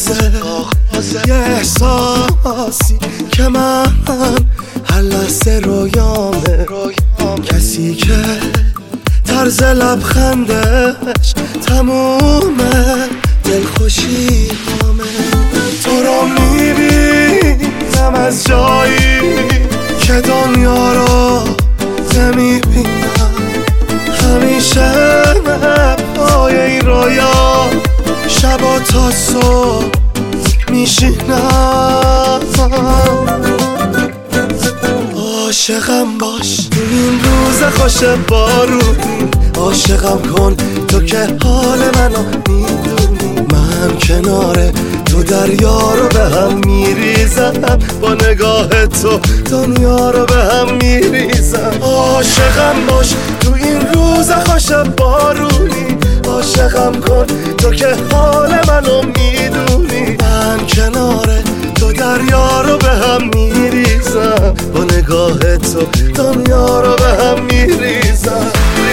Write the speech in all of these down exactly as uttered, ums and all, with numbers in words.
بازه یه احساسی که من هر لحظه رویامه، کسی که طرز لبخندش تمومه دلخوشی همه. تو رو میبینم از جایی که دنیا رو نمیبینم، همیشه پای این رویا شبا تا صبح میشینم. عاشقم باش تو این روز خوش بارونی، عاشقم کن تو که حال منو میدونی، من کنار تو دریا رو به هم میریزم، با نگاه تو دنیا رو به هم میریزم. عاشقم باش تو این روز خوش بارونی، عاشقم کن تو که حال منو میدونی، من کنار تو دریا رو به هم میریزم، با نگاه تو دنیا رو به هم میریزم.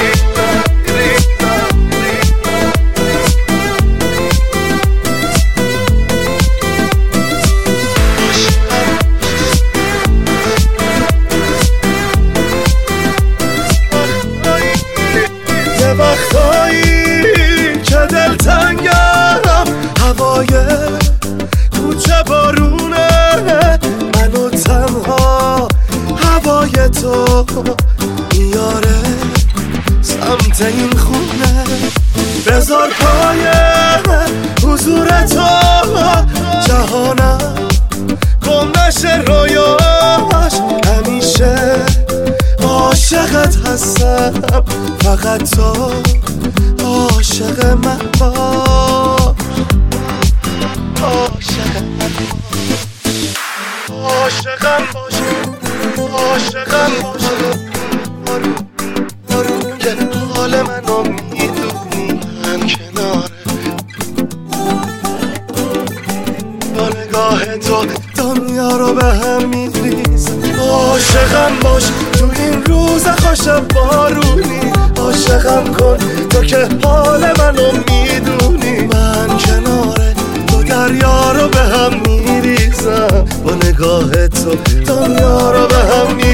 یه وقتایی که دلتنگم، هوای کوچه بارونه منو تنها، هوای تو میاره سمت این خونه، بذار پای حضور تو جهانم گم نشه رویاش، همیشه عاشقت هستم، فقط تو عاشق من باش، عاشق من عاشقم باش، عاشقم باش. آروم آروم که حال منو میدونی، من کناره با نگاه تو دنیا رو به هم میریزم. عاشقم باش تو این روز خوش بارونی، عاشقم کن تو که حال منو میدونی، من کناره تو دریا رو به هم میریزم، با نگاه تو دنیا رو به هم میریزم.